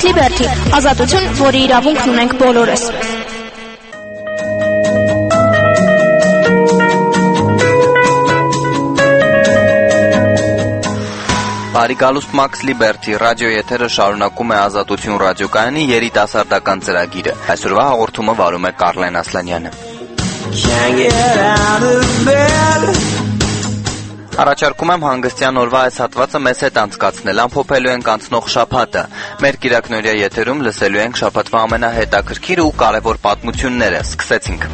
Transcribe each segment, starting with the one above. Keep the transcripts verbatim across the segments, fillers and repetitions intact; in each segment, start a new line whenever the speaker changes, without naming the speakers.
Max Liberty, ազատություն, որի իրավունքն ունենք բոլորս։
Բարիկալուստ Max Liberty ռադիո եթերը շարունակում է Ազատություն ռադիոկայանի երիտասարդական ծրագիրը։ Այսօրվա հաղորդումը վարում է Կարլեն Ասլանյանը։ Առաջարկում եմ հանգստյան օրվա այս հատվածը մեզ հետ անցկացնել, ամփոփելու ենք անցնող շաբաթը։ Մեր կիրակնօրյա եթերում լսելու ենք շաբաթվա ամենահետաքրքիր ու կարևոր պատմությունները։ Սկսեցինք։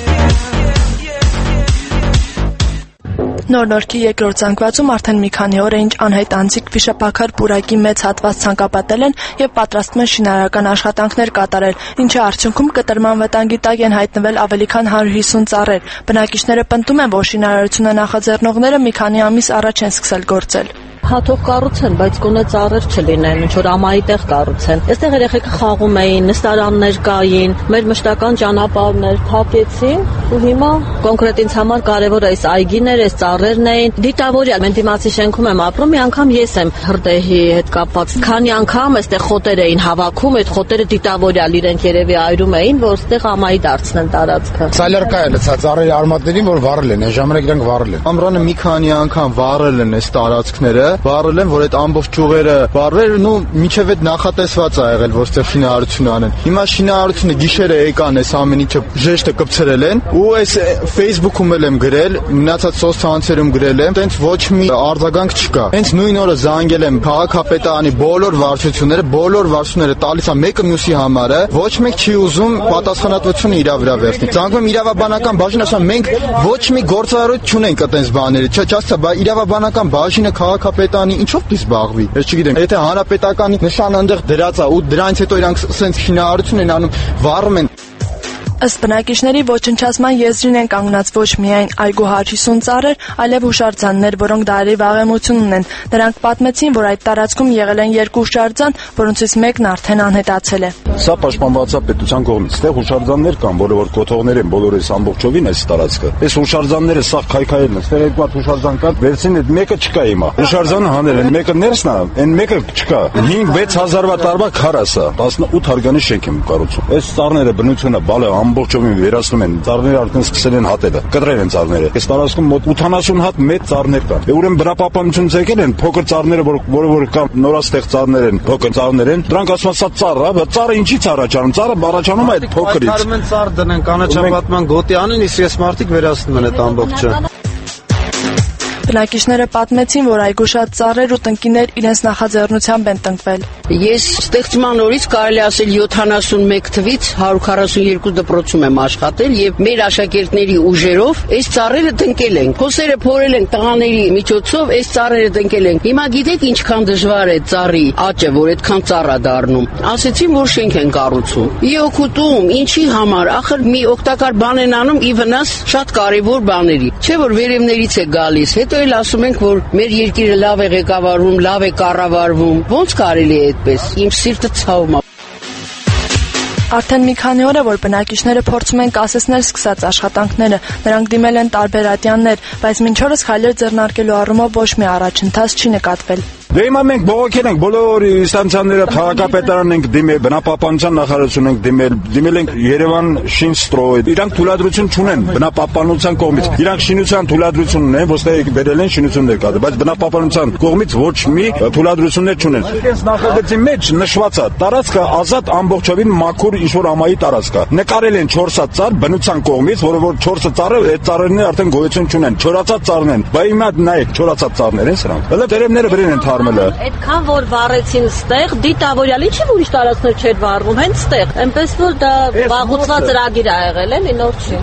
Նոր Նորքի երկրորդ զանգվածում արդեն մի քանի օր է ինչ անհայտ անձիկ վիշապաքար պուրակի մեծ հատված ցանկապատել են եւ պատրաստում են շինարարական աշխատանքներ կատարել, ինչի արդյունքում կտրման վտանգի տակ են հայտնվել ավելի քան հարյուր հիսուն ծառեր։ Բնակիչները պնդում են, որ շինարարությունը նախաձեռնողները մի քանի ամիս առաջ են սկսել գործել։
Հաթող կառուցեն, բայց գոնե ծառեր չլինեն, ինչ որ ամայի տեղ կառուցեն։ Այստեղ երեխեքը խաղում էին, նստարաններ կային, մեր մշտական ճանապարհներ փակեցին, ու հիմա կոնկրետ ինձ համար կարևոր է այս այգիները, այս ծառերն էին։ Դիտավորյալ, mən դիմացի շենքում եմ ապրում, մի անգամ ես եմ հրդեհի հետ կապված։ Քանի անգամ այստեղ խոտեր էին հավաքում, այդ խոտերը դիտավորյալ իրենք երևի այրում էին, որ այստեղ ամայի դարձնեն տարածքը։
Սալերկա է լցած ծառերի արմատներին, որ վառել են, այս ժամանակ իրանք վառել են։ Ամռանը մի քանի անգամ վառել են այս տարածքները։ Վառել են, որ այդ ամբողջ ճյուղերը վառվեն ու մինչև այդ նախատեսված է եղել, որ ստեղ շինարարություն անեն։ Հիմա շինարարությունը գիշերը եկան, այս ամեն ինչը ժեշտը կպցրել են ու այս Facebook-ում եմ գրել, մնացած սոցցանցերում գրել եմ, տենց ոչ մի արձագանք չկա։ Հենց նույն օրը զանգել եմ քաղաքապետարանի բոլոր վարչությունները, բոլոր վարչությունները տալիս են մեկը մյուսի համարը, ոչ մեկ չի ուզում պատասխանատվությունը իր վրա վերցնել։ Զանգում եմ իրավաբանական բաժին, ասում մենք ոչ մի գործառույթ չունենք այդպես բաների։ Չէ, չասա, բա իրավաբանական բաժինը քաղաքապետարանի ինչով դի զբաղվի։ Ես չգիտեմ, եթե հանրապետականի նշանը այնտեղ դրած է ու դրանից հետո իրանք սենց շինարարություն են անում, վառում են։
Ըստ բնակիչների ոչնչացման եզրին են կանգնած ոչ միայն այգու հարյուր հիսուն ծառեր, այլև հուշարձաններ, որոնք դարերի վաղեմություն ունեն։ Նրանք պատմեցին, որ այդ տարածքում եղել են երկու հուշարձան, որոնցից մեկն արդեն անհետացել է։
Սա պաշտպանված է պետության կողմից։ Այստեղ հուշարձաններ կան, որը որ կոթողներ են բոլորս ամբողջովին այս տարածքը։ Այս հուշարձանները սա քայքայելն են։ Այստեղ երկու հատ հուշարձան կան, վերցին այդ մեկը չկա հիմա։ Հուշարձանը հանել են, մեկը ներսն է, այն մեկը չկա։ հինգ-վեց հազարվա տարվա քարասա, տասնութ հարգանի շենք եմ կառուցում։ Այս ծառները բնությունը բալը ամբողջովին վերացնում են, ծառները արդեն սկսել են հատելը, կտրել են ծառները։ Այս տարածքում մոտ ութանասուն հատ մեծ ծառներ կան։ Ուրեմն բնապահպանությունից եկել են փոքր ծառները, որը որ կան նորաստեղծ ծառներ են, փոքր ծառներ են։ Դրանք ասում են սա ծառ է, բայց ծառը ինչից առաջանում։ Ծառը առաջանում է այդ փոքրից։
Կարում են ծառ դնեն, կանաչապատման գոտի անեն, իսկ ես մարդիկ վերացնում են այդ ամբողջը։
Բնակիչները պատմեցին, որ այգու շատ ծառեր ու տնկիներ իրենց նախաձեռնությամբ են տնկվել։
Ես ստեղծման օրից կարելի ասել յոթանասունմեկ թվից հարյուր քառասուն երկու դպրոցում եմ աշխատել եւ մեր աշակերտների ուժերով այս ծառերը տնկել ենք։ Խոսերը փորել ենք տղաների միջոցով, այս ծառերը տնկել ենք։ Հիմա գիտեք ինչքան դժվար է ծառի աճը, որ այդքան ծառ է դառնում։ Ասեցին, որ շենք են կառուցում։ Իօքուտում, ինչի համար, ախր մի օգտակար բան են անում ի վնաս շատ կարեւոր բաների։ Չէ՞ որ վերևներից է գալիս։ Հետո էլ ասում ենք, որ մեր երկիրը լավ է ղեկավարվում, լավ է կառավարվում։ Ոնց կարելի է այդպես։ Իմ սիրտը ցավում է։
Արդեն մի քանի օր է, որ բնակիչները փորձում են կասեցնել սկսած աշխատանքները։ Նրանք դիմել են տարբեր ատյաններ, բայց մինչ օրս քայլեր ձեռնարկելու առումով ոչ մի առաջընթաց չի նկատվել։
Դե հիմա մենք բողոքել ենք բոլոր ինստանցիաները, քաղաքապետարանն ենք դիմել, բնապահպանության նախարարություն ենք դիմել, դիմել ենք Երևան Շինստրոյ։ Իրանք թույլատրություն չունեն բնապահպանության կողմից։ Իրանք շինության թույլատրություն ունեն, ոստեղ բերել են շինություններ կատարել, բայց բնապահպանության կողմից ոչ մի թույլատրություններ չունեն։ Իրենց նախագծի մեջ նշված է տարածքը ազատ ամբողջովին մաքուր ինչ-որ ամայի տարածք է։ Նկարել են չորս հատ ծառ բնության կողմից, որը որ չորսը ծառը այդ ծառերն արդեն գոյություն չունեն։ Չորացած ծառն են։ Բայց հիմա նայեք, չորացած ծառներ են սրանք։ Հələ տերևները վրեն են թարմել։
Այդքան որ վառեցին ստեղ, դիտավորյալ ինչի ուրիշ տարածքներ չէր վառվում, հենց ստեղ։ Այնպես որ դա վաղուծված ծրագիր ա եղել, էլի նոր չի։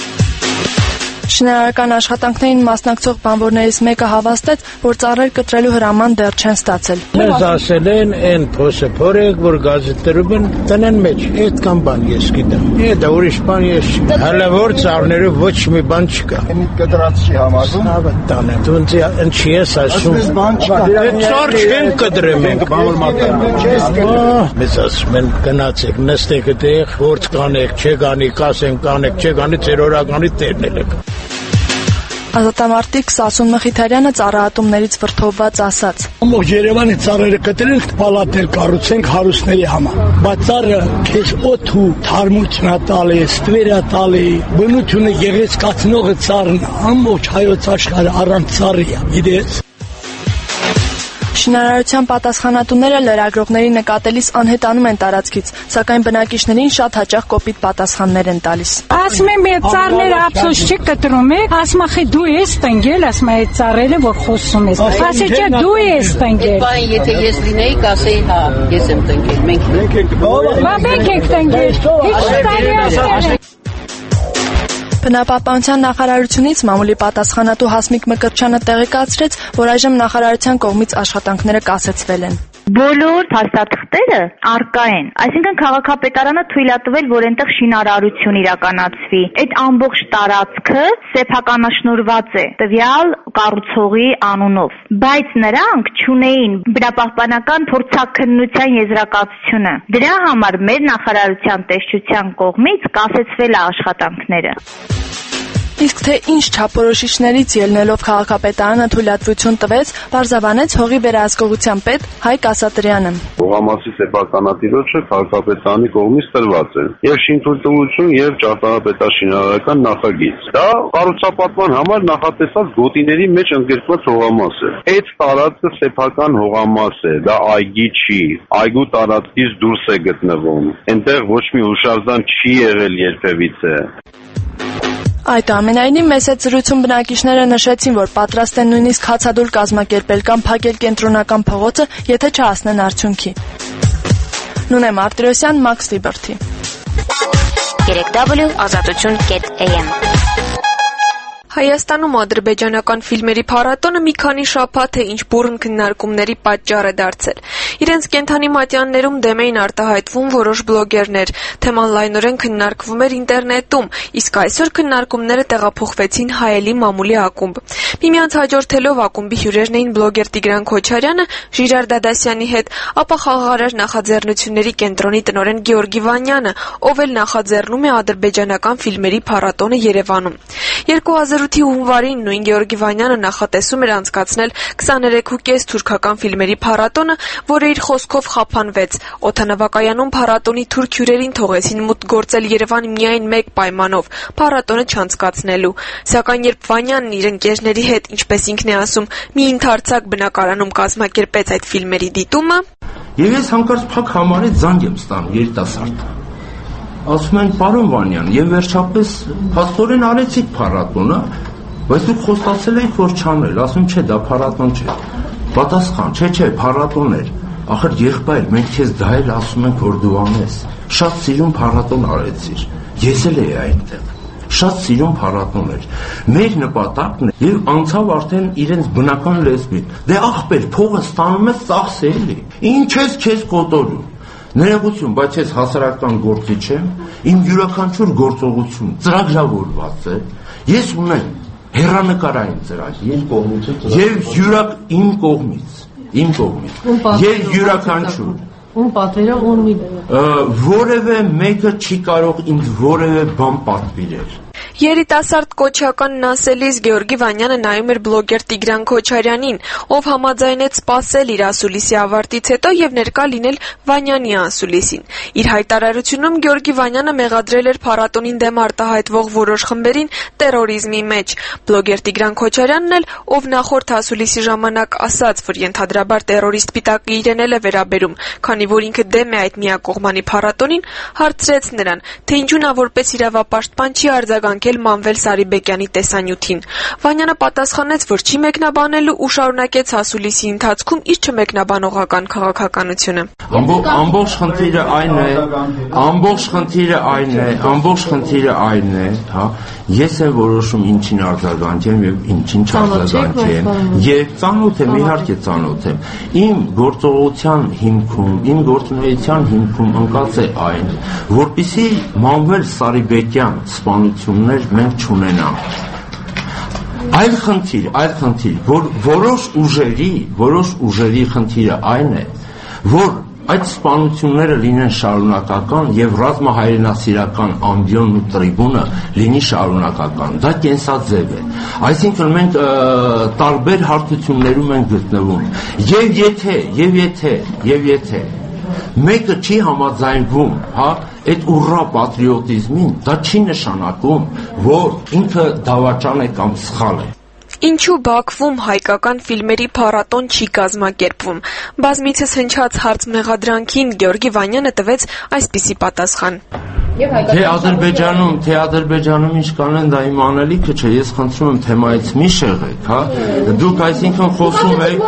Շինարարական աշխատանքներին մասնակցող բանվորներից մեկը հավաստեց, որ ծառեր կտրելու հրաման դեռ չեն ստացել։
Մեզ ասել են, այն փոսը փորեք, որ գազետերում են տնեն մեջ։ Այդքան բան ես գիտեմ։ Դա ուրիշ բան ես չգիտեմ։ Հələ որ ծառներով ոչ մի բան չկա։
Կտրած չի համարվում։
Ավտան է։ Դու ինչի ես ասում։
Բան չկա։
Այդ ծառ չեն կտրեմ ենք բանվոր մատան։ Մեզ ասում են գնացեք, նստեք այդտեղ, գործ կանեք, չգանի, կասեմ կանեք, չգանի, ձեր օրականի տերնել եք։
Ազատամարտիկ Սասուն Մխիթարյանը ծառայատումներից վրդովված ասաց.
Ամբողջ Երևանի ծառերը կտրենք, պալատներ կառուցենք հարուստների համար։ Բայց ծառը քեզ օդ ու թարմություն է տալի, ստվեր է տալի, բնությունը գեղեցկացնողը ծառն ամբողջ հայոց աշխարհը առանց ծառի է, գիտես։
Շինարարության պատասխանատուները լրագրողների նկատելիս անհետանում են տարածքից, սակայն բնակիչներին շատ հաճախ կոպիտ պատասխաններ են տալիս։
Ասում եմ, այդ ծառները ափսոս չի կտրում եք, ասում ախի դու ես տնգել, ասում եմ, այդ ծառերը որ խոսում ես։ Ասի չէ դու ես տնգել։
Բայց եթե ես լինեի, կասեի, հա, ես եմ տնգել, մենք մենք ենք տնգել։
Բա մենք ենք տնգել։ Ինչ տարի ասել։
Բնապահպանության նախարարությունից մամուլի պատասխանատու Հասմիկ Մկրտչյանը տեղեկացրեց, որ այժմ նախարարության կողմից աշխատանքները կասեցվել են։
Բոլոր փաստաթղթերը առկա են, այսինքն քաղաքապետարանը թույլ է տվել, որ այնտեղ շինարարություն իրականացվի։ Այդ ամբողջ տարածքը սեփականաշնորհված է տվյալ կառուցողի անունով, բայց նրանք չունեին բնապահպանական փորձաքննության եզրակացությունը։ Դրա համար մեր նախարարության տեսչության կողմից կասեցվել է աշխատանքները։
Իսկ թե ինչ չափորոշիչներից ելնելով քաղաքապետարանը թույլատվություն տվեց, բարձավանեց հողի վերահսկողության պետ Հայկ Ասատրյանը։
Հողամասի սեփականատիրոջը քաղաքապետարանի կողմից տրված է եւ շինթույլտվություն եւ ճարտարապետաշինարարական նախագիծ։ Դա կառուցապատման համար նախատեսած գոտիների մեջ ընդգրկված հողամաս է։ Այդ տարածքը սեփական հողամաս է, դա այգի չի, այգու տարածքից դուրս է գտնվում։ Այնտեղ ոչ մի հուշարձան չի եղել երբևիցե։
Այդուամենայնիվ մեծ հետ զրույցում բնակիչները նշեցին, որ պատրաստ են նույնիսկ հացադուլ կազմակերպել կամ փակել կենտրոնական փողոցը, եթե չհասնեն արդյունքի։ Նունե Մարտիրոսյան, Max Liberty։
երեք w ազատություն կետ a m
Հայաստանում ադրբեջանական ֆիլմերի փառատոնը մի քանի շաբաթ է ինչ բուռն քննարկումների պատճառ է դարձել։ Իրենց կենդանի մատյաններում դեմ էին արտահայտվում որոշ բլոգերներ, թեման լայնորեն քննարկվում էր ինտերնետում, իսկ այսօր քննարկումները տեղափոխվեցին հայելի մամուլի ակումբ։ Միմյանց հաջորդելով ակումբի հյուրերն էին բլոգեր Տիգրան Քոչարյանը Ժիրար Դադասյանի հետ, ապա խաղաղարար նախաձեռնությունների կենտրոնի տնօրեն Գեորգի Վանյանը, ով էլ նախաձեռնում է ադրբեջանական ֆիլմերի փառատոնը Երևանում։ երկու հազար ութի հունվարին նույն Գեորգի Վանյանը նախատեսում էր անցկացնել քսաներեքուկես թուրքական ֆիլմերի փառատոնը, որը իր խոսքով խափանվեց։ Օդանավակայանում փառատոնի թուրք հյուրերին թողեցին մուտք գործել Երևան միայն մեկ պայմանով՝ փառատոնը չանցկացնելու։ Սակայն երբ Վանյանն իր ընկերների հետ, ինչպես ինքն է ասում, մի ընդարձակ բնակարանում կազմակերպեց այդ ֆիլմերի դիտումը,
եւ ես հանկարծ փակ համարից զանգ եմ ստանում երիտասարդ։ Ասում են, պարոն Վանյան, եւ վերջապես փաստորեն արեցիք փառատոնը, բայց դուք խոստացել եք, որ չանել, ասում չէ, դա փառատոն չէ։ Պատասխան, չէ, չէ, փառատոն էր։ Ախր եղբայր, մենք քեզ դա էլ ասում ենք, որ դու անես։ Շատ սիրուն փառատոն արեցիր։ Ես էլ էի այնտեղ։ Շատ սիրուն փառատոն էր։ Մեր նպատակն է եւ անցավ արդեն իրենց բնական լեզվին։ Դե ախպեր, փողը ստանում ես ծախսելի։ Ինչ ես քեզ կոտորում։ Ներողություն, բայց ես հասարակական գործիչ եմ, իմ յուրաքանչյուր գործողություն ծրագրավորված է, ես ունեմ հեռանկարային ծրագիր եւ յուրակ իմ կողմից, իմ կողմից, եւ յուրաքանչյուր
Ում պատվերը ում
որևէ մեկը չի կարող ինձ որևէ բան պատվիրել։
Երիտասարդ կոչականն ասելիս Գեորգի Վանյանը նայում էր բլոգեր Տիգրան Քոչարյանին, ով համաձայնեց սպասել իր ասուլիսի ավարտից հետո եւ ներկա լինել Վանյանի ասուլիսին։ Իր հայտարարությունում Գեորգի Վանյանը մեղադրել էր փառատոնին դեմ արտահայտվող որոշ խմբերին տերորիզմի մեջ։ Բլոգեր Տիգրան Քոչարյանն էլ, ով նախորդ ասուլիսի ժամանակ ասաց, որ ենթադրաբար տերորիստ պիտակը իրեն էլ է վերաբերում, քանի որ ինքը դեմ է այդ միակողմանի փառատոնին, հարցրեց նրան, թե ինչու նա որպես իրավապաշտպան չի արձագանքել Մանվել Սարիբեկյանի տեսանյութին։ Վանյանը պատասխանեց, որ չի մեկնաբանելու ու շարունակեց ասուլիսի ընթացքում իր չմեկնաբանողական քաղաքականությունը։
Ամբողջ խնդիրը այն է, ամբողջ խնդիրը այն է, ամբողջ խնդիրը այն է, հա, ես եմ որոշում ինչին արձագանքեմ եւ ինչին չարձագանքեմ։ Եվ ծանոթ եմ, իհարկե ծանոթ եմ։ Իմ գործողության հիմքում, իմ գործունեության հիմքում ընկած է այն, որպեսզի Մանվել Սարիբեկյան սպանություններ մենք չունենանք։ Այլ խնդիր, այլ խնդիր, որ որոշ ուժերի, որոշ ուժերի խնդիրը այն է, որ այդ սպանությունները լինեն շարունակական եւ ռազմահայրենասիրական ամբիոնն ու տրիբունը լինի շարունակական։ Դա կենսաձև է։ Այսինքն մենք տարբեր հարթություններում ենք գտնվում։ Եվ եթե, եւ եթե, եւ եթե մեկը չի համաձայնվում, հա, այդ ուռա պատրիոտիզմին, դա չի նշանակում, որ ինքը դավաճան է կամ սխալ է։
Ինչու Բաքվում հայկական ֆիլմերի փառատոն չի կազմակերպվում։ Բազմիցս հնչած հարց մեղադրանքին Գեորգի Վանյանը տվեց այսպիսի պատասխան.
Թե Ադրբեջանում, թե Ադրբեջանում ինչ կանեն, դա իմ անելիքը չէ, ես խնդրում եմ թեմայից մի շեղեք, հա։ Դուք այսինքն խոսում եք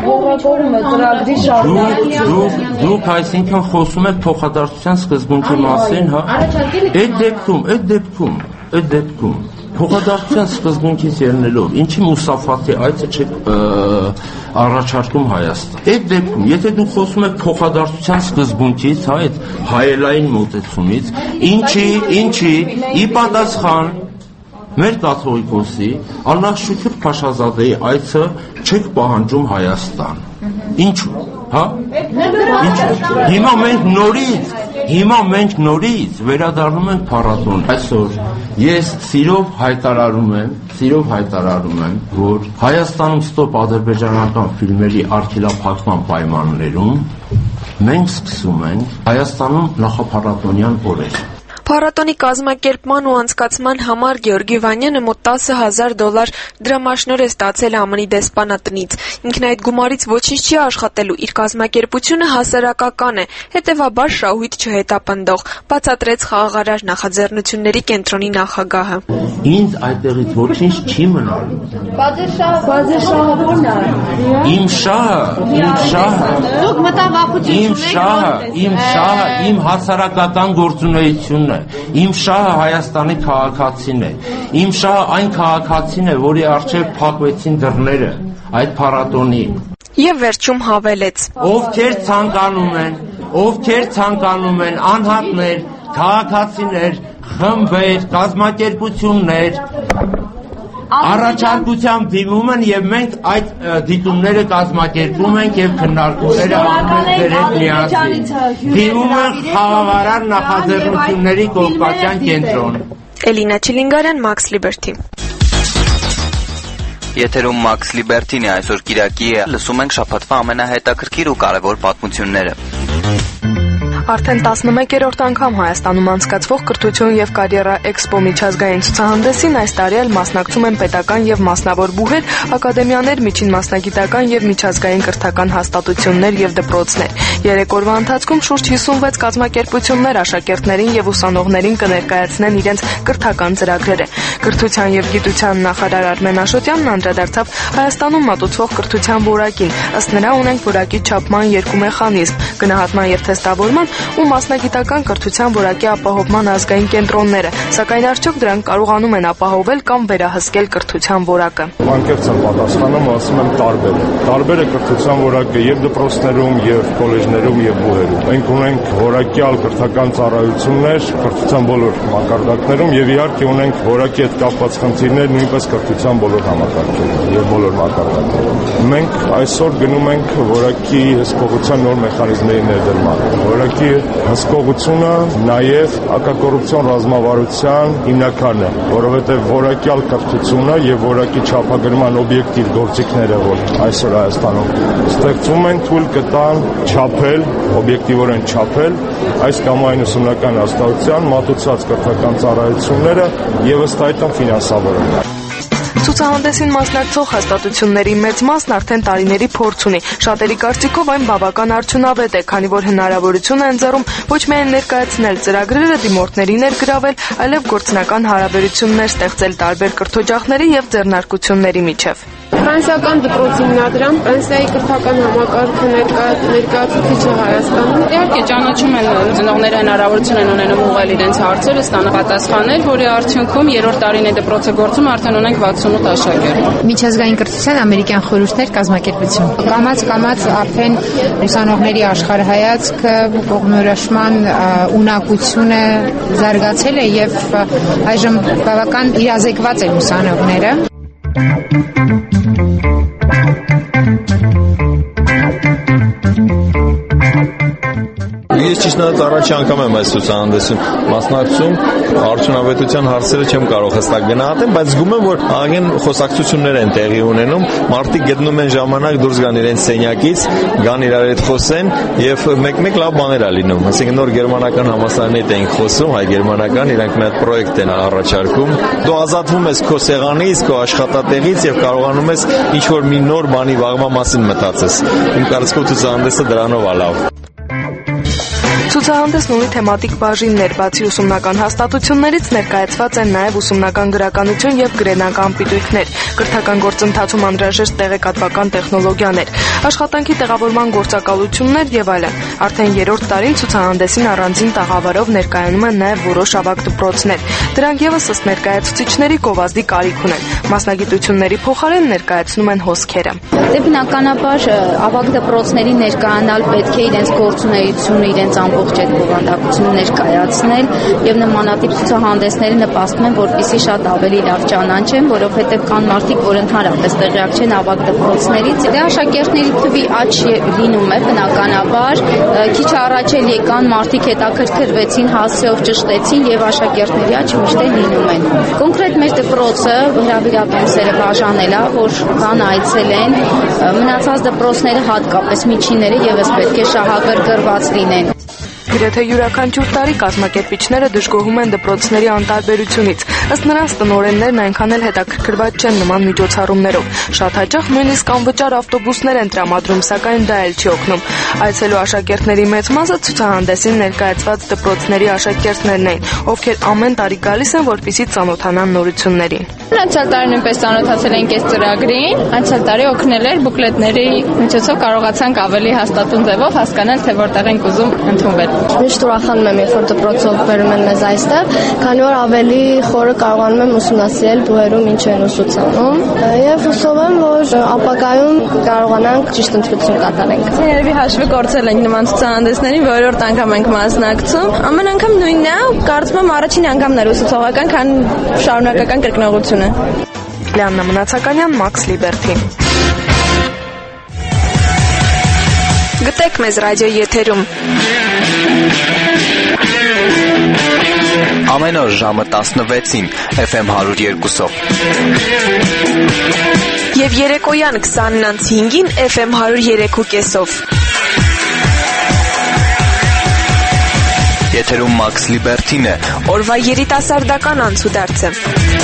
Դուք դուք այսինքն խոսում եք փոխադարձության սկզբունքի մասին, հա։ Այդ դեպքում, այդ դեպքում, այդ դեպքում փոխադարձության սկզբունքից ելնելով, ինչի Մուսաֆաթի այցը չեք առաջարկում Հայաստան։ Այդ դեպքում, եթե դուք խոսում եք փոխադարձության սկզբունքից, հա, այդ հայելային մոտեցումից, ինչի, ինչի, ի պատասխան մեր կաթողիկոսի Ալլահ Շուքր Փաշազադեի այցը չեք պահանջում Հայաստան։ Ինչու՞, հա։ Ինչու՞։ Հիմա մենք նորից Հիմա մենք նորից վերադառնում ենք փառատոն։ Այսօր ես սիրով հայտարարում եմ, սիրով հայտարարում եմ, որ Հայաստանում ստոպ ադրբեջանական ֆիլմերի արգելափակման պայմաններում մենք սկսում ենք Հայաստանում նախափառատոնյան օրեր։
Փառատոնի կազմակերպման ու անցկացման համար Գեորգի Վանյանը մոտ տասը հազար դոլար դրամաշնոր է ստացել ԱՄՆ-ի դեսպանատնից։ Ինքն այդ գումարից ոչինչ չի աշխատելու, իր կազմակերպությունը հասարակական է, հետևաբար շահույթ չհետապնդող, բացատրեց խաղաղարար նախաձեռնությունների կենտրոնի նախագահը։
Ինձ այդտեղից ոչինչ չի մնալու։
Բազերշահը ո՞րն է։
Իմ շահը, իմ շահը, իմ շահը, իմ շահը, իմ հասարակական գործունեությունն է։ Իմ շահը Հայաստանի քաղաքացին է։ Իմ շահը այն քաղաքացին է, որի առջև փակվեցին դռները այդ փառատոնի։
Եվ վերջում հավելեց.
Ովքեր ցանկանում են, ովքեր ցանկանում են անհատներ, քաղաքացիներ, խմբեր, կազմակերպություններ առաջարկությամբ դիմում են եւ մենք այդ դիտումները կազմակերպում ենք եւ քննարկումները անում ենք դերեկ միասին։ Դիմում են խաղաղարար նախաձեռնությունների կողմնակցության կենտրոն։
Էլինա Չիլինգարյան, Max Liberty։
Եթերում Max Liberty-ն է, այսօր Կիրակի է, լսում ենք շաբաթվա ամենահետաքրքիր ու կարևոր պատմությունները։
Արդեն տասնմեկերորդ անգամ Հայաստանում անցկացվող Կրթություն եւ կարիերա էքսպո միջազգային ցուցահանդեսին այս տարի էլ մասնակցում են պետական եւ մասնավոր բուհեր, ակադեմիաներ, միջին մասնագիտական եւ միջազգային կրթական հաստատություններ եւ դպրոցներ։ Երեք օրվա ընթացքում շուրջ հիսունվեց կազմակերպություններ աշակերտներին եւ ուսանողներին կներկայացնեն իրենց կրթական ծրագրերը։ Կրթության եւ գիտության նախարար Արմեն Աշոտյանն անդրադարձավ Հայաստանում մատուցվող կրթության որակին։ Ըստ նրա ունենք որակի չափման երկու մեխանիզմ՝ գնահատման եւ թեստավորման ու մասնագիտական կրթության որակի ապահովման ազգային կենտրոնները, սակայն արդյոք դրանք կարողանում են ապահովել կամ վերահսկել կրթության որակը։
Անկեղծ եմ պատասխանում, ասում եմ տարբեր է։ Տարբեր է կրթության որակը եւ դպրոցներում, եւ կոլեջներում, եւ բուհերում։ Մենք ունենք որակյալ կրթական ծառայություններ կրթության բոլոր մակարդակներում եւ իհարկե ունենք որակի հետ կապված խնդիրներ նույնպես կրթության բոլոր համակարգերում եւ բոլոր մակարդակներում։ Մենք այսօր գնում ենք որակի հսկողության նոր մեխանիզմների ներդրման։ Որակի հսկողությունը նաև հակակոռուպցիոն ռազմավարության հիմնականն է, որովհետև որակյալ կրթությունը եւ որակի չափագրման օբյեկտիվ գործիքները, որ այսօր Հայաստանում ստեղծվում են, թույլ կտան չափել, օբյեկտիվորեն չափել այս կամ այն ուսումնական հաստատության մատուցած կրթական ծառայությունները եւ ըստ այդմ ֆինանսավորել։
Ցուցահանդեսին մասնակցող հաստատությունների մեծ մասն արդեն տարիների փորձ ունի։ Շատերի կարծիքով այն բավական արդյունավետ է, քանի որ հնարավորություն է ընձեռում ոչ միայն ներկայացնել ծրագրերը, դիմորդների ներգրավել, այլև գործնական հարաբերություններ ստեղծել տարբեր կրթօջախների եւ ձեռնարկությունների միջև։
Ֆրանսիական դպրոցի հիմնադրամ, Ֆրանսիայի կրթական համակարգը ներկայացուցիչը Հայաստանում։ Իհարկե ճանաչում են ծնողները հնարավորություն են ունենում ուղղել իրենց հարցերը, ստանալ պատասխաններ, որի արդյունքում երրորդ տարին է դպրոցը գործում, արդեն ունենք վաթսունութ աշակերտ։
Միջազգային կրթության ամերիկյան խորհուրդներ կազմակերպություն։ Կամաց-կամաց արդեն ուսանողների աշխարհայացքը, կողմնորոշման ունակությունը զարգացել է եւ այժմ բավական իրազեկված են ուսանողները։
ճիշտ առաջ անգամ եմ այս ցուցահանդեսում մասնակցում, արդյունավետության հարցերը չեմ կարող հստակ գնահատել, բայց զգում եմ, որ աղեն խոսակցություններ են տեղի ունենում, մարդիկ գտնում են ժամանակ դուրս գան իրենց սենյակից, գան իրար հետ խոսեն եւ մեկ-մեկ լավ բաներ ա լինում։ Այսինքն նոր գերմանական համալսարանի հետ ենք խոսում, հայ-գերմանական, իրանք մի հատ պրոյեկտ են առաջարկում։ Դու ազատվում ես քո սեղանից, քո աշխատատեղից եւ կարողանում ես ինչ որ մի նոր բանի վաղվա մասին մտածես։ Իմ կարծիքով ցուցահանդեսը դրանով ա լավ։
Ցուցահանդեսն ունի թեմատիկ բաժիններ, բացի ուսումնական հաստատություններից ներկայացված են նաև ուսումնական գրականություն եւ գրենական պիտույքներ, կրթական գործընթացում անհրաժեշտ տեղեկատվական տեխնոլոգիաներ, աշխատանքի տեղավորման գործակալություններ եւ այլն։ Արդեն երրորդ տարին ցուցահանդեսին առանձին տաղավարով ներկայանում են նաև որոշ ավագ դպրոցներ։ Դրանք եւս ըստ ներկայացուցիչների գովազդի կարիք ունեն։ Մասնագիտությունների փոխարեն ներկայացնում են հոսքերը։
Դե բնականաբար ավագ դպրոցների ներկայանալ պետք է իրենց գործունեությունը, իրենց ամբողջ այդ բովանդակությունը ներկայացնել եւ նմանատիպ ցուցահանդեսները նպաստում են, որպեսզի շատ ավելի լավ ճանաչեն, որովհետեւ կան մարդիկ, որ ընդհանրապես տեղյակ չեն ավագ դպրոցներից։ Դե աշակերտների թվի աճ լինում է բնականաբար, քիչ առաջ էլ եկան մարդիկ հետաքրքրվեցին, հասցեով ճշտեցին եւ աշակերտների աճ միշտ է լինում են։ Կոնկրետ մեր դպրոցը հրավիրատոմսերը բաժանել է, որ կան այցելեն, մնացած դպրոցները հատկապես միջինները եւս պետք է շահագրգռված լինեն։
Գրեթե յուրաքանչյուր տարի կազմակերպիչները դժգոհում են դպրոցների անտարբերությունից։ Ըստ նրանց տնօրեններն այնքան էլ հետաքրքրված չեն նման միջոցառումներով։ Շատ հաճախ նույնիսկ անվճար ավտոբուսներ են տրամադրում, սակայն դա էլ չի օգնում։ Այցելու աշակերտների մեծ մասը ցուցահանդեսին ներկայացված դպրոցների աշակերտներն են, ովքեր ամեն տարի գալիս են, որպեսզի ծանոթանան նորություններին։
Անցյալ տարի նույնպես ծանոթացել ենք այս ծրագրին, անցյալ տարի օգնել էր բուկլետների միջոցով կարողացանք ավելի հաստատուն ձևով հասկանալ, թե որտեղ ենք ուզում ընդունվել։
Միշտ ուրախանում եմ, երբ որ դպրոցով բերում են մեզ այստեղ, քանի որ ավելի խորը կարողանում եմ ուսումնասիրել բուհերում ինչ են ուսուցանում, եւ հուսով եմ, որ ապագայում կարողանանք ճիշտ ընտրություն կատարենք։
Երևի հաշվի կորցել ենք նման ցուցահանդեսներին, որորդ անգամ ենք մասնակցում։ Ամեն անգամ նույնն է, կարծում եմ առաջին անգամն է ուսուցողական, քան շարունակական կրկնողությունը։
Լիաննա Մնացականյան, Max Liberty։
Գտեք մեզ ռադիոյի եթերում։
Ամեն օր ժամը տասնվեցին Էֆ Էմ հարյուր երկուսով։
Եվ երեկոյան քսանն անց հինգին Էֆ Էմ հարյուր երեք ու կեսով։
Եթերում Max Liberty-ն է,
օրվա երիտասարդական անցուդարձը։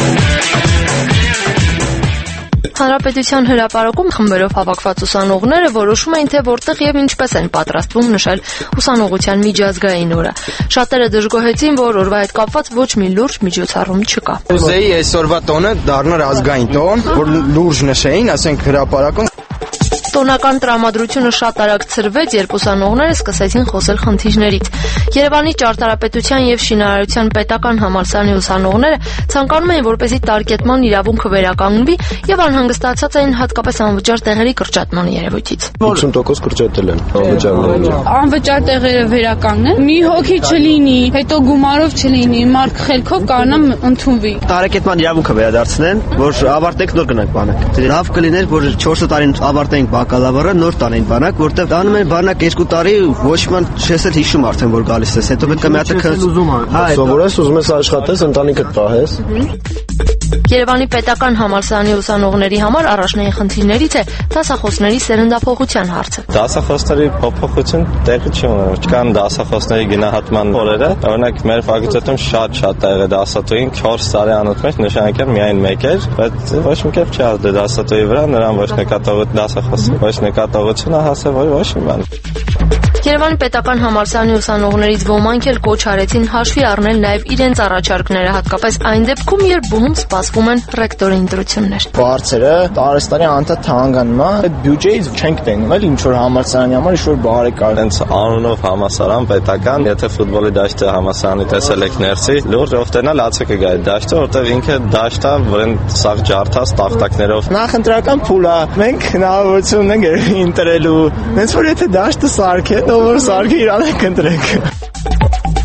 Հանրապետության հրապարակում խմբերով հավաքված ուսանողները որոշում էին, թե որտեղ եւ ինչպես են պատրաստվում նշել ուսանողության միջազգային օրը։ Շատերը դժգոհեցին, որ օրվա հետ կապված ոչ մի լուրջ միջոցառում չկա։
Ուզեի այսօրվա տոնը դառնար ազգային տոն, որ լուրջ նշեին, ասենք հրապարակում։
Տոնական տրամադրությունը շատ արագ ցրվեց, երբ ուսանողները սկսեցին խոսել խնդիրներից։ Երևանի ճարտարապետության եւ շինարարության պետական համալսարանի ուսանողները ցանկանում էին, որպեսզի տարկետման իրավունքը վերականգնվի եւ անհանգստացած էին հատկապես անվճար տեղերի կրճատման երևույթից։
ութսուն տոկոս կրճատել են անվճարները։
Անվճար տեղերը վերականգնեն, մի հոգի չլինի, հետո գումարով չլինի, մարդ խելքով կարողանա ընդունվի։
Տարկետման իրավունքը վերադարձնեն, որ ավարտենք նոր գնանք բանակ։ Լավ կլիներ, որ չորս տարին ավարտենք բակալավրը, նոր տանեն բանակ, որտեղ դանում են բանակ երկու տարի ոչ ման չես էլ հիշում արդեն որ գալիս ես, հետո պետք է մի հատ ուզում ես, սովորես, ուզում ես աշխատես, ընտանիքդ պահես։
Երևանի պետական համալսարանի ուսանողների համար առաջնային խնդիրներից է դասախոսների սերնդափոխության հարցը։
Դասախոսների փոփոխություն տեղի չի ունենում։ Չկան դասախոսների գնահատման օրերը։ Օրինակ մեր ֆակուլտետում շատ-շատ տեղ է դասատուին չորս տարի անոթ մեջ նշանակել միայն մեկ էր, բայց ոչ մի կերպ չի ազդել դասատուի վրա, նրան ոչ նկատողություն դասախոսի, ոչ նկատողություն հասել, ոչ ոչ մի բան։
Երևանի պետական համալսարանի ուսանողներից ոմանք էլ կոչ արեցին հաշվի առնել նաև իրենց առաջարկները, հատկապես այն դեպքում, երբ բուհում սպասվում են ռեկտորի ընտրություններ։
Բարձրը տարեստարի անդադ թանկանում է, այդ բյուջեից չենք տենում, էլ ինչ որ համալսարանի համար ինչ որ բարի կար։
Հենց անունով համալսարան պետական, եթե ֆուտբոլի դաշտը համալսարանի տեսել եք ներսի, լուրջ օֆտենալ ացը կգա այդ դաշտը, որտեղ ինքը դաշտա վրան սաղ ջարդած տախտակներով։
Նախընտրական փուլ է, մենք հնարավորություն ունենք ընտրելու։ Հենց որ եթե դաշտը սարքեն, ով որ սարքի իրան եք ընտրեք։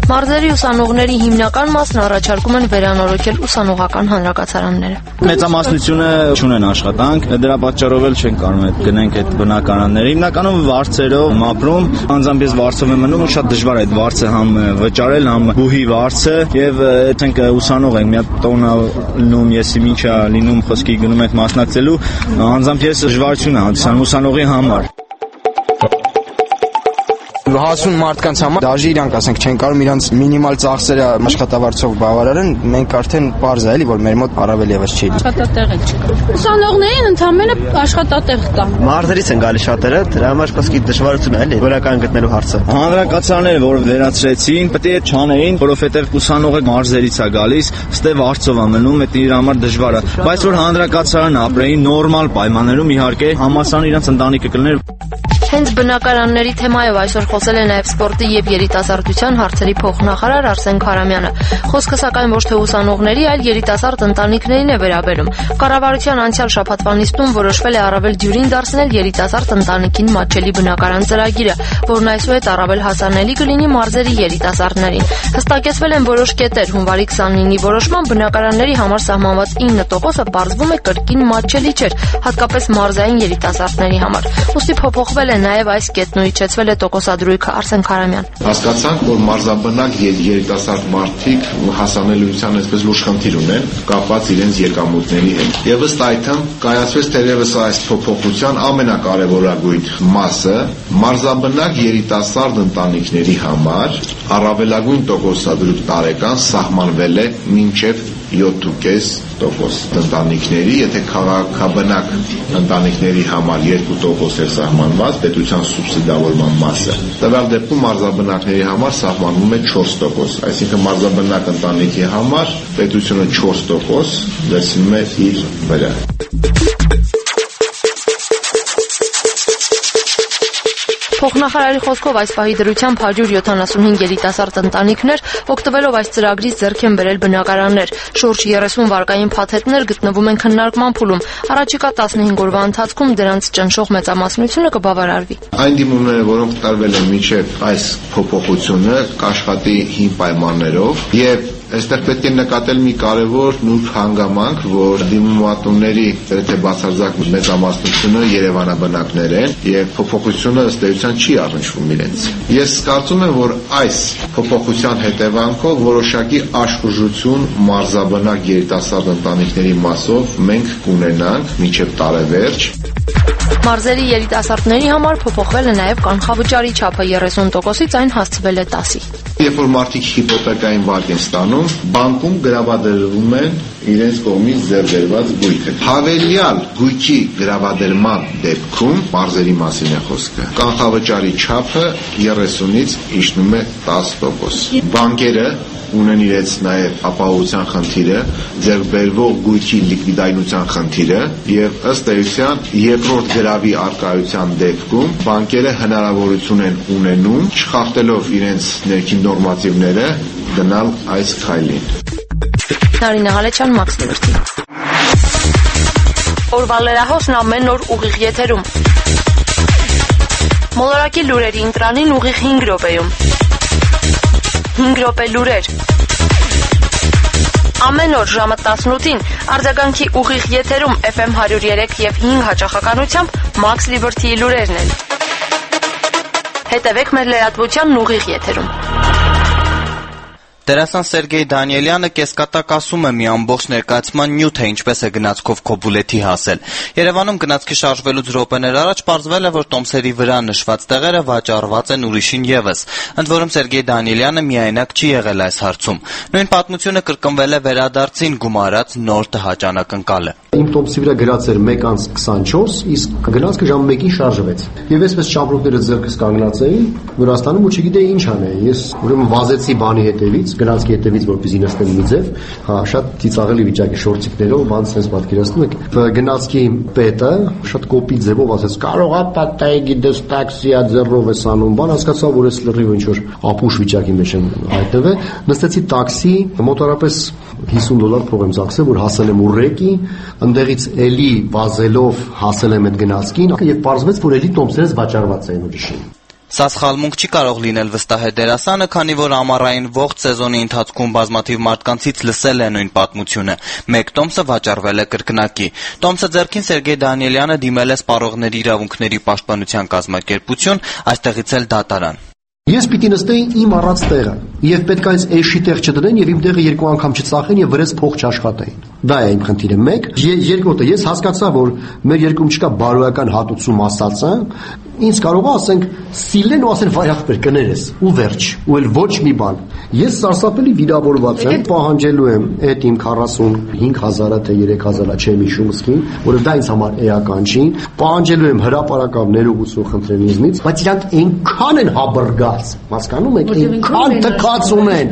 Մարզերի ուսանողների հիմնական մասն առաջարկում են վերանորոգել ուսանողական հանրակացարանները։
Մեծամասնությունը չունեն աշխատանք, դրա պատճառով էլ չեն կարող գնենք այդ բնակարանները։ Հիմնականում վարձերով ապրում, անձամբ ես վարձով եմ մնում ու շատ դժվար է այդ վարձը համ վճարել, համ բուհի վարձը եւ այդենք ուսանող ենք, մի հատ տոնա լինում, եսի ինչա լինում, խոսքի գնում ենք մասնակցելու, անձամբ ես դժվարություն եմ հանդիսանում ուսանողի համար։
Հասուն մարդկանց համար դաժե իրանք ասենք չեն կարող իրանց մինիմալ ծախսերը աշխատավարձով բավարարեն, մենք արդեն պարզ է էլի որ մեր մոտ առավել եւս չի։
Աշխատատեղ էլ չկա։ Ուսանողներին ընդհանրապես աշխատատեղ կա։
Մարզերից են գալի շատերը, դրա համար կոսկի դժվարություն է էլի, որական գտնելու հարցը։
Հանրակացարանները, որ վերացրեցին, պետք է չանեին, որովհետեւ ուսանողը մարզերից է գալիս, ստե վարձով է մնում, դա իր համար դժվար է։ Բայց որ հանրակացարան ապրեին նորմալ պայմաններում, իհարկե համասարան իրենց ընտանիքը կլներ։
Հենց բնակարանների թեմայով այսօր խոսել է նաև սպորտի եւ երիտասարդության հարցերի փոխնախարար Արսեն Քարամյանը։ Խոսքը սակայն ոչ թե ուսանողների, այլ երիտասարդ ընտանիքներին է վերաբերում։ Կառավարության անցյալ շաբաթվա նիստում որոշվել է առավել դյուրին դարձնել երիտասարդ ընտանիքին մատչելի բնակարան ծրագիրը, որն այսուհետ առավել հասանելի կլինի մարզերի երիտասարդներին։ Հստակեցվել են որոշ կետեր, հունվարի քսանինի որոշման բնակարանների համար սահմանված ինը տոկոսը պարզվում է կրկին մատչելի չէր, հատկապես մարզային երիտասարդների համար։ Ուստի փոփոխվել է նաև այս կետն ու իջեցվել է տոկոսադրույքը Արսեն Քարամյան։
Հասկացանք, որ մարզաբնակ եւ երիտասարդ մարդիկ հասանելիության այսպես լուրջ խնդիր ունեն կապված իրենց եկամուտների հետ։ Եվ ըստ այդմ կայացվեց թերևս այս փոփոխության ամենակարևորագույն մասը մարզաբնակ երիտասարդ ընտանիքների համար առավելագույն տոկոսադրույք տարեկան սահմանվել է մինչև յոթ ու կես տոկոս ընտանիքների, եթե քաղաքաբնակ ընտանիքների համար երկու տոկոս է սահմանված պետության սուբսիդավորման մասը, տվյալ դեպքում մարզաբնակների համար սահմանվում է չորս տոկոս, այսինքն մարզաբնակ ընտանիքի համար պետությունը չորս տոկոս վերցնում է իր վրա։
Փոխնախարարի խոսքով այս պահի դրությամբ հարյուր յոթանասունհինգ երիտասարդ ընտանիքներ օգտվելով այս ծրագրից ձեռք են բերել բնակարաններ։ Շուրջ երեսուն վարկային փաթեթներ գտնվում են քննարկման փուլում։ Առաջիկա տասնհինգ օրվա ընթացքում դրանց ճնշող մեծամասնությունը կբավարարվի։
Այն դիմումները, որոնք տրվել են մինչև այս փոփոխությունը, կաշխատի հին պայմաններով եւ այստեղ պետք է նկատել մի կարևոր նուրբ հանգամանք, որ դիմումատունների եթե բացարձակ մեծամասնությունը երևանաբնակներ են եւ փոփոխությունը ըստ էության չի առնչվում իրենց։ Ես կարծում եմ, որ այս փոփոխության հետևանքով որոշակի աշխուժություն մարզաբնակ երիտասարդ ընտանիքների մասով մենք կունենանք մինչև տարեվերջ։
Մարզերի երիտասարդների համար փոփոխվել է նաև կանխավճարի չափը երեսուն տոկոսից այն հասցվել է տասի։
Երբ որ մարդիկ հիպոթեկային վարկ են ստանում, բանկում գրավադրվում են իրենց կողմից ձեռքբերված գույքը։ Հավելյալ գույքի գրավադրման դեպքում մարզերի մասին է խոսքը։ Կանխավճարի չափը երեսունից իջնում է տասը տոկոս։ Բանկերը ունեն իրենց նաև ապահովության խնդիրը, ձեռքբերվող գույքի լիկվիդայնության խնդիրը եւ ըստ էության երկրորդ գրավի արկայության դեպքում բանկերը հնարավորություն են ունենում չխախտելով իրենց ներքին նորմատիվները գնալ այս քայլին։
Նարինե Հալեչյան, Մաքս Լիբերթի։ Օրվա լրահոսն ամեն օր ուղիղ եթերում։ Մոլորակի լուրերի ընտրանին ուղիղ հինգ րոպեում։ հինգ րոպե լուրեր։ Ամեն օր ժամը տասնութին արձագանքի ուղիղ եթերում Էֆ Էմ հարյուր երեք եւ հինգ հաճախականությամբ Մաքս Լիբերթիի լուրերն են։ Հետևեք մեր լրատվությանն ուղիղ եթերում։
Դերասան Սերգեյ Դանիելյանը կեսկատակ ասում է մի ամբողջ ներկայացման նյութ է ինչպես է գնացքով Քոբուլեթի հասել։ Երևանում գնացքի շարժվելուց րոպեներ առաջ պարզվել է, որ տոմսերի վրա նշված տեղերը վաճառված են ուրիշին եւս։ Ընդ որում Սերգեյ Դանիելյանը միայնակ չի եղել այս հարցում։ Նույն պատմությունը կրկնվել է վերադարձին գումարած նոր տհաճանակընկալը։
Իմ տոմսի վրա գրած էր մեկ անց քսանչորս, իսկ գնացքը ժամը մեկին շարժվեց։ Եվ այսպես ճամպրուկները ձեռքս կանգնած էին Վրաստանում ու չգիտեի ինչ անել։ Ես ուրեմն վազեցի բանի հետևից, գնացքի հետևից, որպեսզի նստեմ մի ձև, հա, շատ ծիծաղելի վիճակի շորցիկներով, բան sense պատկերացնում եք։ Գնացքի պետը շատ կոպիտ ձևով ասաց. «Կարող է պատահի գիտես տաքսիա ձեռով ես անում»։ Բան հասկացա, որ ես լրիվ ինչ որ ապուշ վիճակի մեջ եմ հայտնվել։ Նստեցի տաքսի, մոտարապես հիսուն դոլար փող եմ ծախսել, որ հասել եմ Ուռեկի, ընդեղից էլի վազելով հասել եմ այդ գնացքին, եւ պարզվեց, որ էլի տոմսերս վաճառված էին ուրիշին։
Սա սխալմունք չի կարող լինել, վստահ է դերասանը, քանի որ ամառային ողջ սեզոնի ընթացքում բազմաթիվ մարդկանցից լսել է նույն պատմությունը։ Մեկ տոմսը վաճառվել է կրկնակի։ Տոմսը ձեռքին Սերգեյ Դանիելյանը դիմել է Սպառողների իրավունքների պաշտպանության կազմակերպություն, այստեղից էլ դատարան։
Ես պիտի նստեի իմ առած տեղը եւ պետք է այս էշի տեղ չդնեն եւ իմ տեղը երկու անգամ չծախեն եւ վրես փող չաշխատեին։ Դա է իմ խնդիրը մեկ։ Երկրորդը, ես հասկացա, որ մեր երկրում չկա բարոյական հատուցում ասածը, ինձ կարող է ասենք սիլեն ու ասեն վայ ախպեր կներես ու վերջ ու էլ ոչ մի բան։ Ես սարսափելի վիրավորված եմ, պահանջելու եմ այդ իմ քառասունհինգ հազարը թե երեք հազարը չեմ հիշում սկին, որը դա ինձ համար էական չի, պահանջելու եմ հրապարակավ ներողություն խնդրեն ինձնից, բայց իրանք այնքան են հաբռգած, հասկանում եք, այնքան թքած ունեն,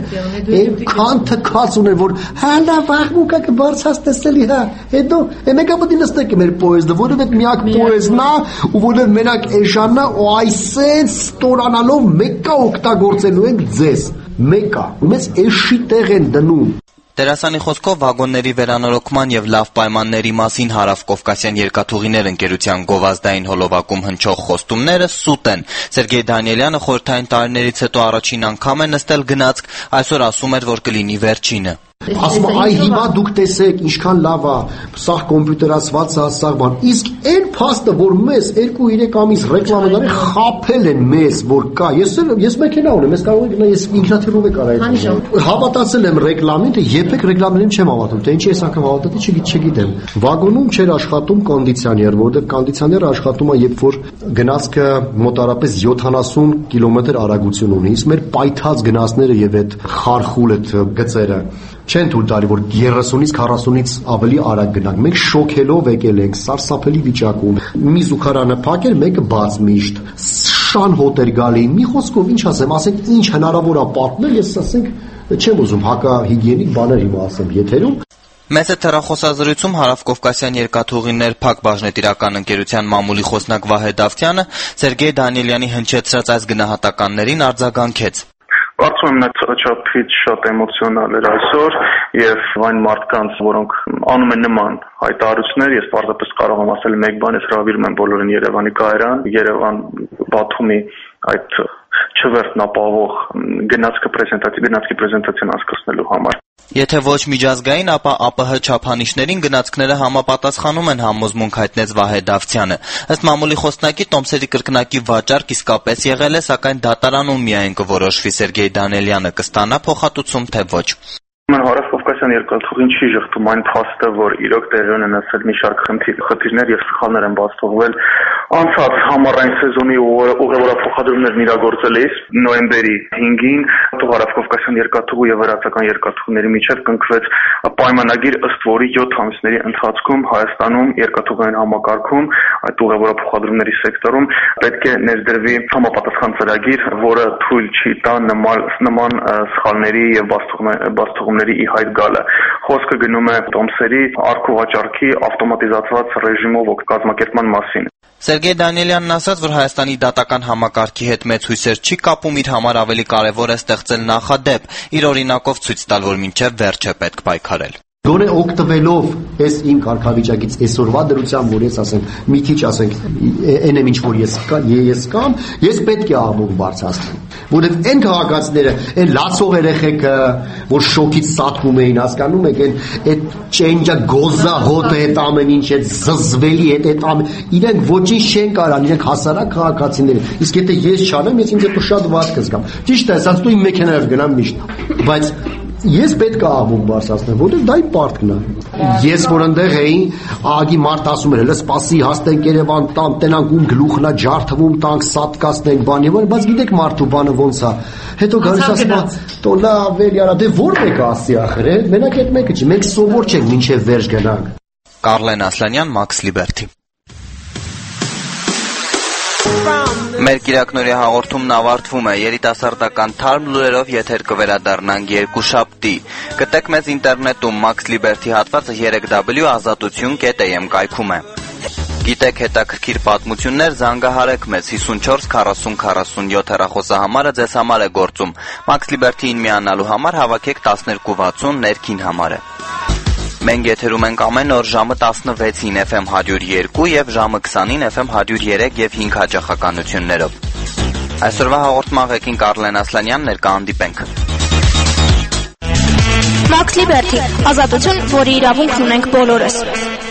այնքան թքած ունեն, որ հալա վաղմուկը կբարձած տեսելի հա, հետո մեկը պետք է նստեք մեր պոեզդը, որովհետև միակ պոեզն է, ու որովհետև մենակ էշանա ու այսենց ստորանալով մեկը օգտագործելու ենք ձեզ, մեկը, ու մեզ էշի տեղ են դնում։
Դերասանի խոսքով վագոնների վերանորոգման եւ լավ պայմանների մասին Հարավկովկասյան երկաթուղիներ ընկերության գովազդային հոլովակում հնչող խոստումները սուտ են։ Սերգեյ Դանիելյանը խորհրդային տարիներից հետո առաջին անգամ է նստել գնացք, այսօր ասում էր, որ կլինի վերջինը։
Ասում այ հիմա դուք տեսեք ինչքան լավ է, սա կոմպյուտերացված է, սա բան։ Իսկ այն փաստը, որ մեզ երկու երեք ամիս ռեկլամաները խաբել են մեզ, որ կա։ Ես ես մեքենա ունեմ, ես կարող եմ գնալ, ես ինքնաթիռով եմ կարող այդ։ Հավատացել եմ ռեկլամին, թե երբեք ռեկլամներին չեմ հավատում, թե ինչի ես անգամ հավատացի, չգիտեմ։ Վագոնում չէր աշխատում կոնդիցիոներ, որովհետև կոնդիցիոները աշխատում է, երբ որ գնացքը մոտարապես յոթանասուն կիլոմետր արագություն ունի։ Իսկ մեր պայթած գնացները եւ այդ խարխուլ այդ գծերը չեն թույլ տալի, որ երեսունից քառասունից ավելի արագ գնանք։ Մենք շոքելով եկել ենք, սարսափելի վիճակում։ Մի զուգարանը փակել, մեկը բաց միշտ։ Շան հոտ էր գալի։ Մի խոսքով ինչ ասեմ, ասենք ինչ հնարավոր է պատմել, ես ասենք չեմ ուզում հակահիգիենիկ բաներ հիմա ասեմ եթերում։
Մեծ է թերախոսազրույցում Հարավկովկասյան երկաթուղիներ փակ բաժնետիրական ընկերության մամուլի խոսնակ Վահե Դավթյանը Սերգեյ Դանիելյանի հնչեցրած այս գնահատականներին արձագանքեց։
Կարծում եմ նա չափից շատ էմոցիոնալ էր այսօր եւ այն մարդկանց, որոնք անում են նման հայտարարություններ, ես պարզապես կարող եմ ասել մեկ բան, ես հրավիրում եմ բոլորին Երևանի կայարան, Երևան Բաթումի այդ չվերթնապահող գնացքի պրեզենտացիա, գնացքի պրեզենտացիան անցկացնելու համար։
Եթե ոչ միջազգային, ապա ԱՊՀ չափանիշներին գնացքները համապատասխանում են, համոզմունք հայտնեց Վահե Դավթյանը։ Ըստ մամուլի խոսնակի տոմսերի կրկնակի վաճառք իսկապես եղել է, սակայն դատարանում միայն կորոշվի Սերգեյ Դանիելյանը կստանա փոխհատուցում, թե ոչ։
Հարավկովկասյան երկաթուղին չի շղթում այն փաստը, որ իրոք տեղի ունեն ասել մի շարք խնդիրներ եւ սխալներ են բաց թողվել անցած համառային սեզոնի ուղևորափոխադրումներն իրագործելիս նոյեմբերի հինգին Հարավկովկասյան երկաթուղու եւ վրացական երկաթուղների միջեւ կնքվեց պայմանագիր, ըստ որի յոթ ամիսների ընթացքում Հայաստանում երկաթուղային համակարգում այդ ուղևորափոխադրումների սեկտորում պետք է ներդրվի համապատասխան ծրագիր, որը թույլ չի տա նման նման սխալների եւ բաց թողումների ի հայտ գալը։ Խոսքը գնում է տոմսերի առքու վաճառքի ավտոմատիզացված ռեժիմով կազմակերպման մասին։
Սերգեյ Դանիելյանն ասաց, որ Հայաստանի դատական համակարգի հետ մեծ հույսեր չի կապում, իր համար ավելի կարևոր է ստեղծել նախադեպ, իր օրինակով ցույց տալ, որ մինչև վերջ է պետք պայքարել։
Գոնե օգտվելով այս իմ կարգավիճակից այսօրվա դրությամբ, որ ես ասեմ, մի քիչ ասենք, այն եմ ինչ որ ես ես կամ, ես պետք է աղմուկ բարձրացնեմ, որովհետև այն քաղաքացիները, այն լացող երեխեքը, որ շոկից սատկում էին, հասկանում եք, այն այդ ճենջա գոզա հոտը այդ ամեն ինչ այդ զզվելի այդ այդ ամեն, իրենք ոչինչ չեն կարան, իրենք հասարակ քաղաքացիներ, իսկ եթե ես չանեմ, ես ինձ հետո շատ վատ կզգամ։ Ճիշտ է, ասած դու իմ մեքենայով գնամ միշտ, բայց ես պետք է աղմուկ բարձրացնեմ, որովհետև դա իմ պարտքն է։ Ես որ այնտեղ էի, աղի մարդ ասում էր, հələ սպասի հասնենք Երևան, տան տենանք ում գլուխն է ջարդվում, տանք սատկացնենք, բան եւ այլն, բայց գիտեք մարդու բանը ոնց է։ Հետո գալիս ասում է, «Տո լավ, վեր яра, դե որ մեկը ասի ախր, մենակ այդ մեկը չի, մենք սովոր չենք մինչև վերջ գնանք»։
Կարլեն Ասլանյան, Max Liberty։ Մեր կիրակնորի հաղորդումն ավարտվում է, երիտասարդական թարմ լուրերով եթեր կվերադառնանք երկուշաբթի։ Գտեք մեզ ինտերնետում Max Liberty հատվածը երեք w ազատություն կետ am կայքում է։ Գիտեք հետաքրքիր պատմություններ, զանգահարեք մեզ հիսունչորս քառասուն քառասունյոթ հեռախոսահամարը ձեզ համար է գործում։ Max Liberty-ին միանալու համար հավաքեք տասներկու վաթսուն ներքին համարը։ Մենք եթերում ենք ամեն օր ժամը տասնվեցին F M հարյուր երկու եւ ժամը քսանին F M հարյուր երեք եւ հինգ հաճախականություններով։ Այսօրվա հաղորդման ղեկին Կարլեն Ասլանյանն էր, կհանդիպենք։
Max Liberty, ազատություն, որի իրավունքն ունենք բոլորս։